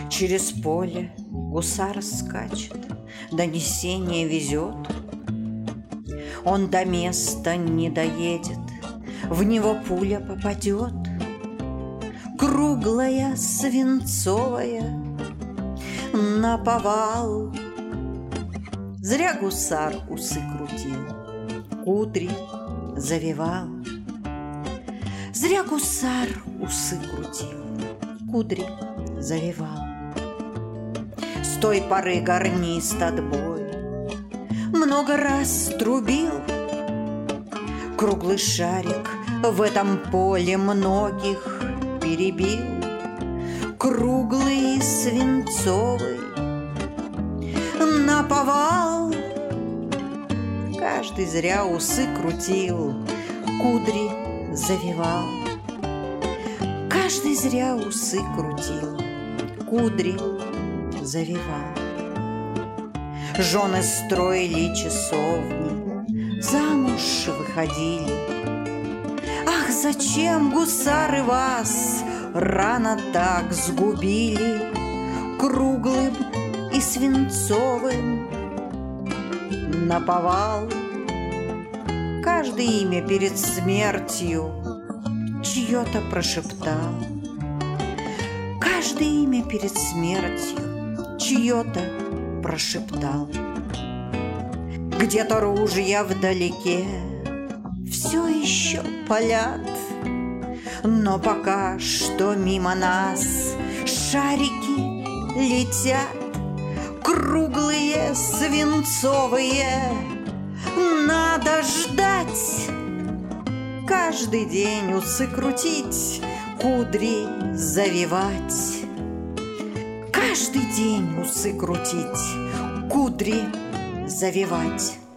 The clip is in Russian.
Через поле гусар скачет, донесение везет. Он до места не доедет, в него пуля попадет. Круглая, свинцовая, наповал. Зря гусар усы крутил, кудри завивал. Зря гусар усы крутил, кудри завивал. С той поры гарнист отбой много раз трубил. Круглый шарик в этом поле многих перебил. Круглый и свинцовый наповал. Каждый зря усы крутил, кудри завивал. Каждый зря усы крутил, кудри завивал. Жены строили часовни, замуж выходили. Ах, зачем, гусары, вас рано так сгубили? Круглым и свинцовым наповал. Каждое имя перед смертью чье-то прошептал. Каждое имя перед смертью чье-то прошептал. Где-то ружья вдалеке все еще палят, но пока что мимо нас шарики летят. Круглые, свинцовые, надо ждать. Каждый день усы крутить, кудри завивать. Каждый день усы крутить, кудри завивать.